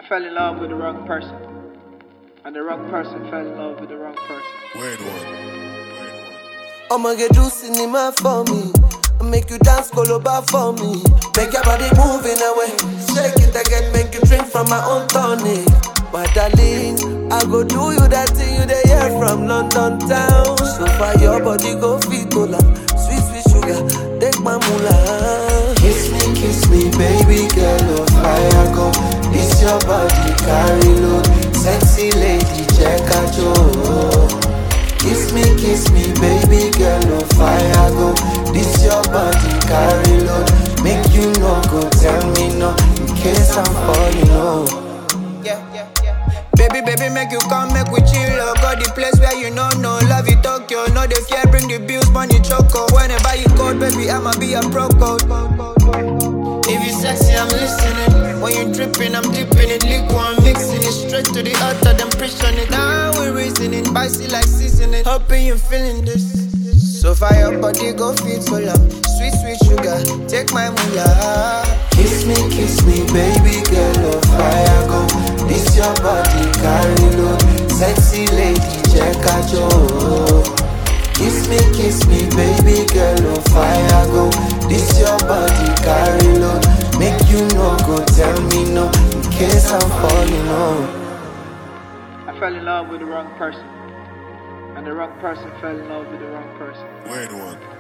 fell in love with the wrong person. And the wrong person fell in love with the wrong person. Weird one. I'ma get do cinema for me. I make you dance colobar for me. Make your body moving away. Shake it again, make you drink from my own tonic. My darling, I go do you that thing you dey hear from London town. So far your body go fit cola. Sweet, sweet sugar, take my moolah. Kiss me, baby girl, oh fire go. This your body carry load. Sexy lady, check out your. Kiss me, baby girl, oh fire go. This your body carry load. Make you no go tell me no, in case I'm falling low. Baby, make you come, make we chill. Oh, got the place where you know, no love you Tokyo. No, they fear, bring the bills, money choco. Whenever you call, baby, I'ma be a pro code. If you sexy, I'm listening. When you dripping, I'm dipping it. Liquid, I'm mixing it straight to the altar, then pressing it. Now we're reasoning, spicy like seasoning. Hoping you feeling this. So far your body go fit so long. Sweet, sweet sugar, take my moolah. Kiss me, baby girl, oh fire go. This your body carry load. Sexy lady, check out your. Kiss me, baby girl, oh fire go. This your body carry load. Make you no go tell me no, in case I'm falling low. I fell in love with the wrong person. And the wrong person fell in love with the wrong person. Weird one.